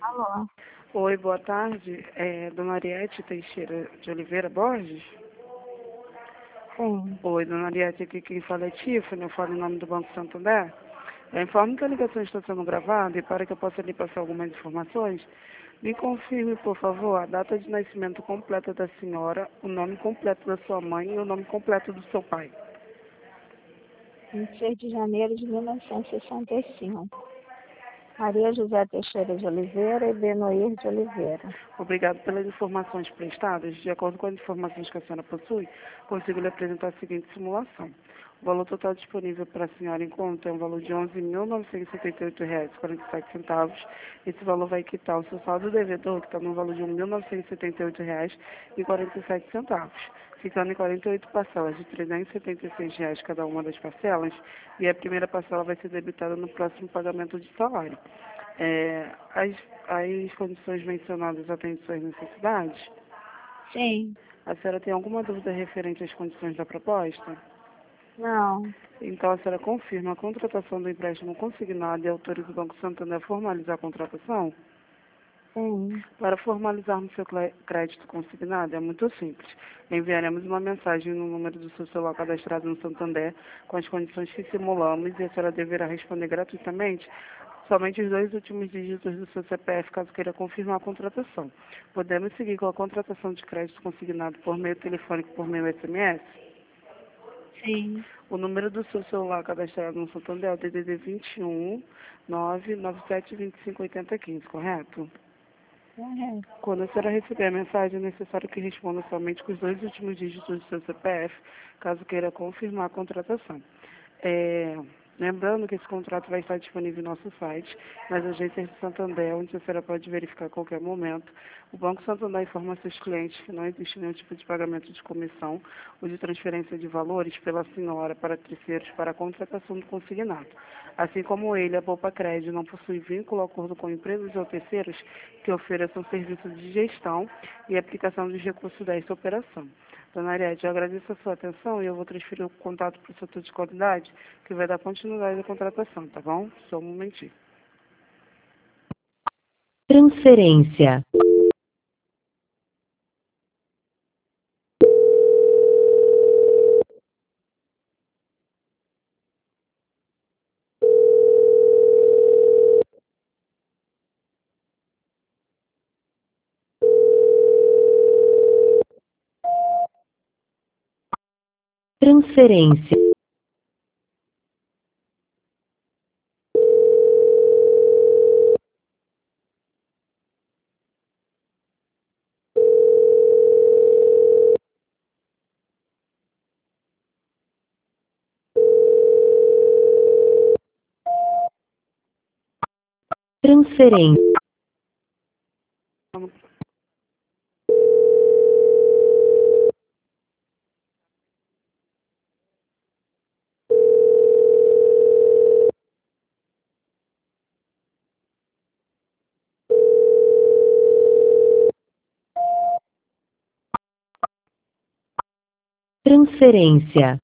Alô? Oi, boa tarde. Dona Ariete Teixeira de Oliveira Borges? Sim. Oi, Dona Ariete, aqui quem fala é Tiffany, eu falo em nome do Banco Santander. Eu informo que a ligação está sendo gravada e para que eu possa lhe passar algumas informações, me confirme, por favor, a data de nascimento completa da senhora, o nome completo da sua mãe e o nome completo do seu pai. 26 de janeiro de 1965. Maria José Teixeira de Oliveira e Benoir de Oliveira. Obrigado pelas informações prestadas. De acordo com as informações que a senhora possui, consigo lhe apresentar a seguinte simulação. O valor total disponível para a senhora em conta é um valor de R$ 11.978,47. Esse valor vai quitar o seu saldo devedor, que está no valor de R$ 1.978,47, ficando em 48 parcelas de R$ 376 cada uma das parcelas, e a primeira parcela vai ser debitada no próximo pagamento de salário. As condições mencionadas atendem suas necessidades? Sim. A senhora tem alguma dúvida referente às condições da proposta? Não. Então, a senhora confirma a contratação do empréstimo consignado e autoriza o Banco Santander a formalizar a contratação? Sim. Para formalizarmos seu crédito consignado, é muito simples. Enviaremos uma mensagem no número do seu celular cadastrado no Santander com as condições que simulamos e a senhora deverá responder gratuitamente somente os 2 últimos dígitos do seu CPF, caso queira confirmar a contratação. Podemos seguir com a contratação de crédito consignado por meio telefônico, por meio SMS? Sim. O número do seu celular cadastrado no Santander é o DDD 21 997 25 80 15, correto? Correto. Quando a senhora receber a mensagem, é necessário que responda somente com os 2 últimos dígitos do seu CPF, caso queira confirmar a contratação. Lembrando que esse contrato vai estar disponível em nosso site, nas agências de Santander, onde a senhora pode verificar a qualquer momento. O Banco Santander informa seus clientes que não existe nenhum tipo de pagamento de comissão ou de transferência de valores pela senhora para terceiros para a contratação do consignado. Assim como ele, a Poupa Crédito não possui vínculo ou acordo com empresas ou terceiros que ofereçam serviços de gestão e aplicação dos recursos desta operação. Dona Ariete, eu agradeço a sua atenção e eu vou transferir o contato para o setor de qualidade, que vai dar continuidade à contratação, tá bom? Só um momentinho. Transferência. Transferência. Transferência. Transferência.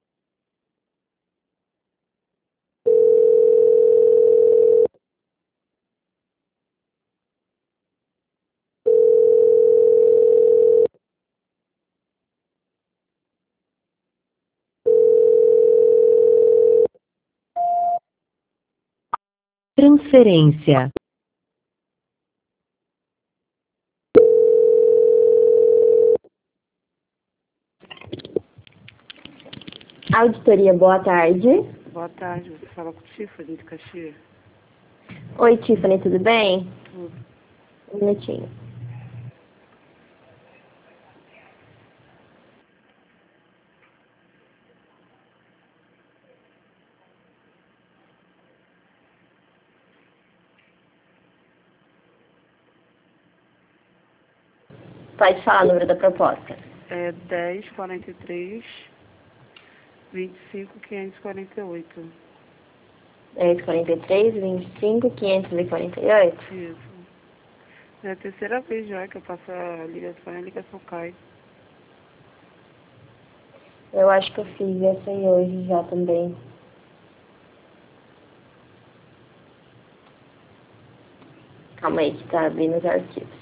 Transferência. Auditoria, boa tarde. Boa tarde, você fala com o Tiffany de Caxias? Oi, Tiffany, tudo bem? Tudo. Um minutinho. Pode falar o número da proposta. 1043 25 548. 1043, 25, 548. Isso. É a terceira vez já que eu passo a ligação cai. Eu acho que eu fiz essa aí hoje já também. Calma aí que tá abrindo os arquivos.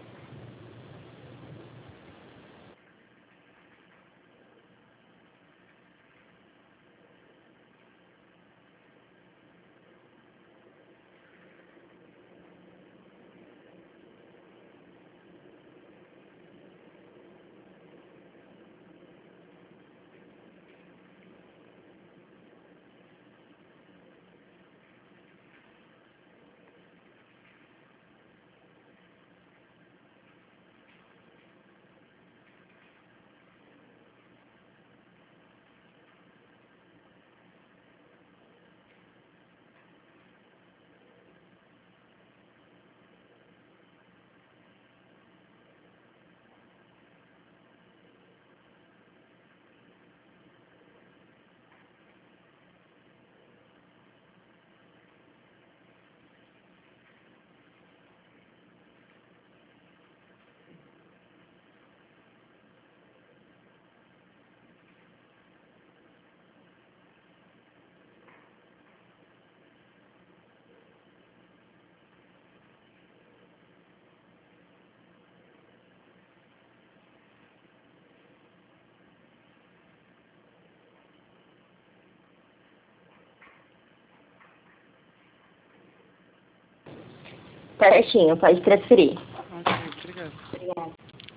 Certinho, pode transferir. Ok, obrigado. Obrigada.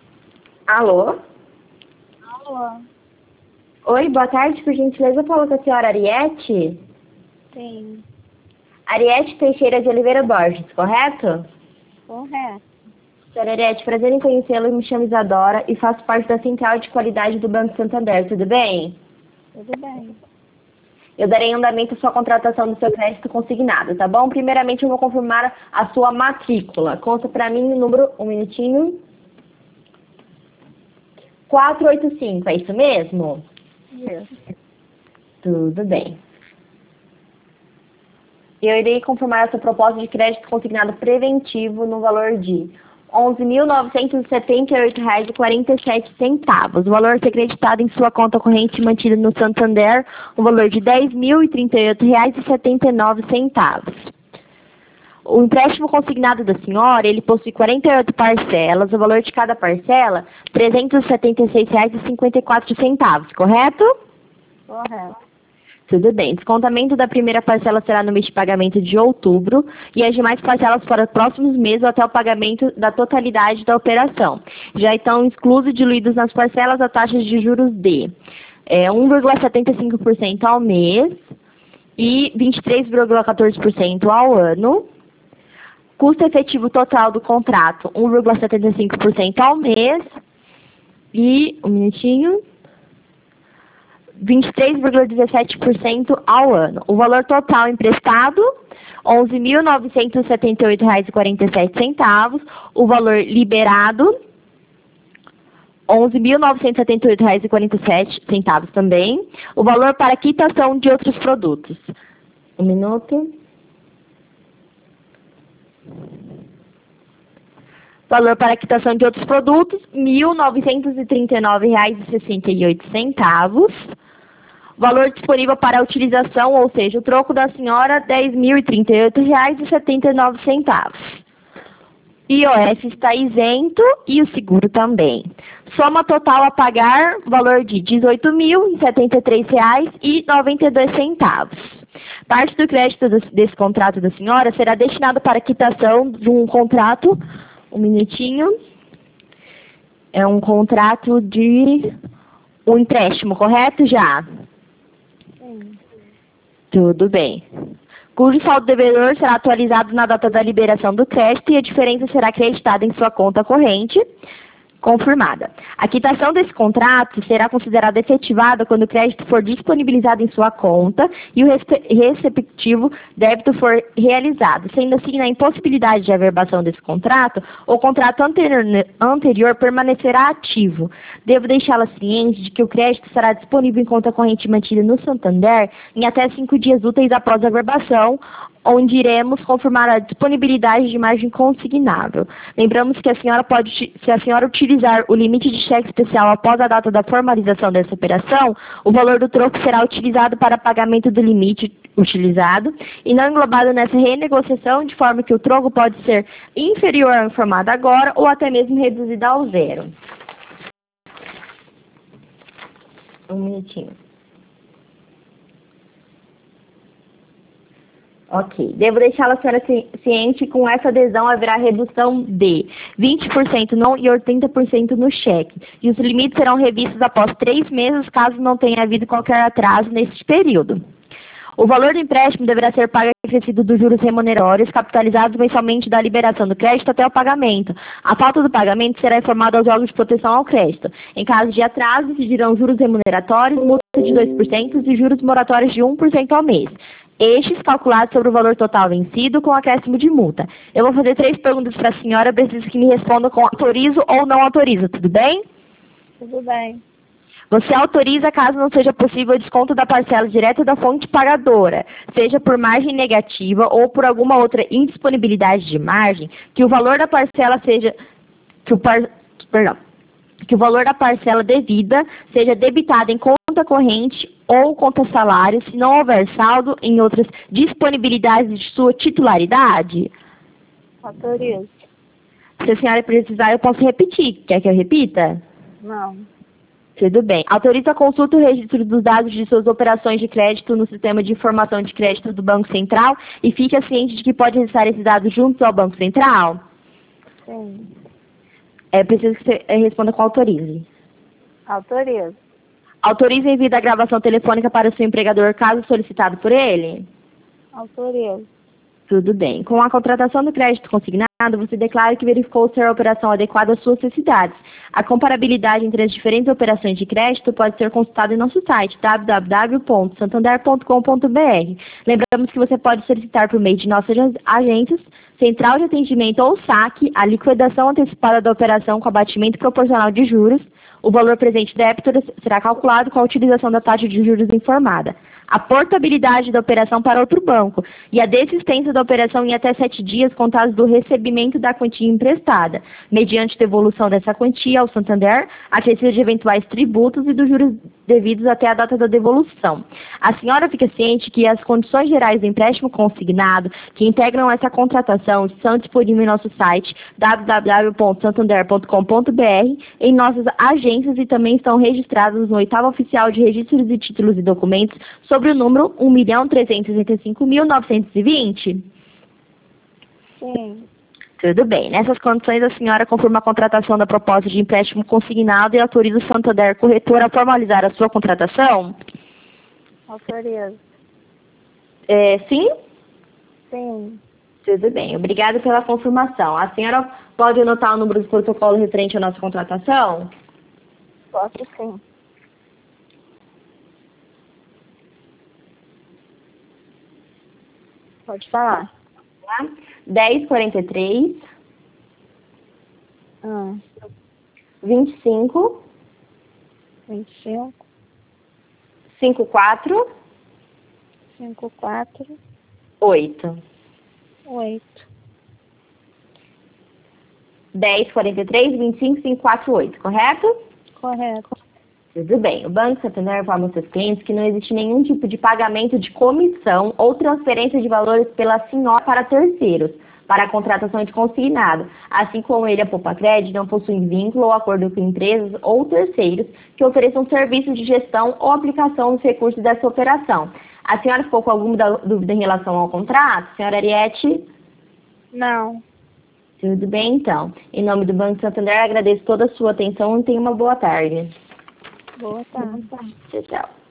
Alô? Alô? Oi, boa tarde, por gentileza, eu falo com a senhora Ariete? Sim, Ariete Teixeira de Oliveira Borges, correto? correto. Senhora Ariete, prazer em conhecê-la, eu me chamo Isadora e faço parte da Central de Qualidade do Banco Santander, tudo bem? Tudo bem. Eu darei andamento à sua contratação do seu crédito consignado, tá bom? Primeiramente, eu vou confirmar a sua matrícula. Conta pra mim o número, um minutinho. 485, é isso mesmo? Isso. Tudo bem. Eu irei confirmar a sua proposta de crédito consignado preventivo no valor de R$ 11.978,47. O valor a ser creditado em sua conta corrente mantida no Santander, o valor de R$ 10.038,79. O empréstimo consignado da senhora, ele possui 48 parcelas, o valor de cada parcela, R$ 376,54, correto? Correto. Tudo bem. Descontamento da primeira parcela será no mês de pagamento de outubro e as demais parcelas para os próximos meses até o pagamento da totalidade da operação. Já estão exclusos e diluídos nas parcelas a taxas de juros de 1,75% ao mês e 23,14% ao ano. Custo efetivo total do contrato, 1,75% ao mês e, 23,17% ao ano. O valor total emprestado, R$ 11.978,47. O valor liberado, R$ 11.978,47 também. O valor para quitação de outros produtos. Um minuto. Valor para quitação de outros produtos, R$ 1.939,68. Valor disponível para utilização, ou seja, o troco da senhora, R$ 10.038,79. IOF está isento e o seguro também. Soma total a pagar, valor de R$ 18.073,92. Parte do crédito desse contrato da senhora será destinado para quitação de um contrato, um minutinho, é um contrato de um empréstimo, correto já? Sim. Tudo bem. Cujo saldo devedor será atualizado na data da liberação do crédito e a diferença será acreditada em sua conta corrente confirmada. A quitação desse contrato será considerada efetivada quando o crédito for disponibilizado em sua conta e o respectivo débito for realizado. Sendo assim, na impossibilidade de averbação desse contrato, o contrato anterior permanecerá ativo. Devo deixá-la ciente de que o crédito estará disponível em conta corrente mantida no Santander em até 5 dias úteis após a averbação onde iremos confirmar a disponibilidade de margem consignável. Lembramos que se a senhora utilizar o limite de cheque especial após a data da formalização dessa operação, o valor do troco será utilizado para pagamento do limite utilizado e não englobado nessa renegociação, de forma que o troco pode ser inferior ao informado agora ou até mesmo reduzido ao zero. Um minutinho. Ok. Devo deixá-la a senhora ciente que com essa adesão haverá redução de 20% não e 80% no cheque. E os limites serão revistos após 3 meses, caso não tenha havido qualquer atraso neste período. O valor do empréstimo deverá ser pago acrescido dos juros remuneratórios capitalizados mensalmente da liberação do crédito até o pagamento. A falta do pagamento será informado aos órgãos de proteção ao crédito. Em caso de atraso, exigirão juros remuneratórios, multa de 2% e juros moratórios de 1% ao mês. Estes calculados sobre o valor total vencido com acréscimo de multa. Eu vou fazer 3 perguntas para a senhora, preciso que me responda com autorizo ou não autorizo, tudo bem? Tudo bem. Você autoriza, caso não seja possível, o desconto da parcela direta da fonte pagadora, seja por margem negativa ou por alguma outra indisponibilidade de margem, que o valor da parcela seja... que o valor da parcela devida seja debitado em conta corrente ou conta salário, se não houver saldo em outras disponibilidades de sua titularidade? Autorizo. Se a senhora precisar, eu posso repetir. Quer que eu repita? Não. Tudo bem. Autoriza a consulta e o registro dos dados de suas operações de crédito no sistema de informação de crédito do Banco Central e fique ciente de que pode registrar esses dados juntos ao Banco Central? Sim. É preciso que você responda com autorize. Autorizo. Autoriza o envio da gravação telefônica para o seu empregador, caso solicitado por ele? Autorizo. Tudo bem. Com a contratação do crédito consignado, você declara que verificou ser a operação adequada às suas necessidades. A comparabilidade entre as diferentes operações de crédito pode ser consultada em nosso site, www.santander.com.br. Lembramos que você pode solicitar por meio de nossas agências, central de atendimento ou saque, a liquidação antecipada da operação com abatimento proporcional de juros. O valor presente débito será calculado com a utilização da taxa de juros informada. A portabilidade da operação para outro banco e a desistência da operação em até 7 dias contados do recebimento da quantia emprestada, mediante devolução dessa quantia ao Santander, acrescida de eventuais tributos e dos juros devidos até a data da devolução. A senhora fica ciente que as condições gerais do empréstimo consignado que integram essa contratação são disponíveis em nosso site www.santander.com.br, em nossas agências e também estão registradas no 8º Oficial de Registros de Títulos e Documentos sobre o número 1.365.920? Sim. Tudo bem. Nessas condições, a senhora confirma a contratação da proposta de empréstimo consignado e autoriza o Santander Corretor a formalizar a sua contratação? Autorizo. Sim? Sim. Tudo bem. Obrigada pela confirmação. A senhora pode anotar o número do protocolo referente à nossa contratação? Posso sim. Pode falar. 1043 25 25 54 54 8. 8. 1043 25 54 8, correto? Correto. Tudo bem. O Banco Santander informa aos seus clientes que não existe nenhum tipo de pagamento de comissão ou transferência de valores pela senhora para terceiros, para a contratação de consignado, assim como ele, a Poupa Crédito, não possui vínculo ou acordo com empresas ou terceiros que ofereçam serviços de gestão ou aplicação dos recursos dessa operação. A senhora ficou com alguma dúvida em relação ao contrato, senhora Ariete? Não. Tudo bem, então. Em nome do Banco Santander, agradeço toda a sua atenção e tenha uma boa tarde. Boa tarde. Tchau, tchau.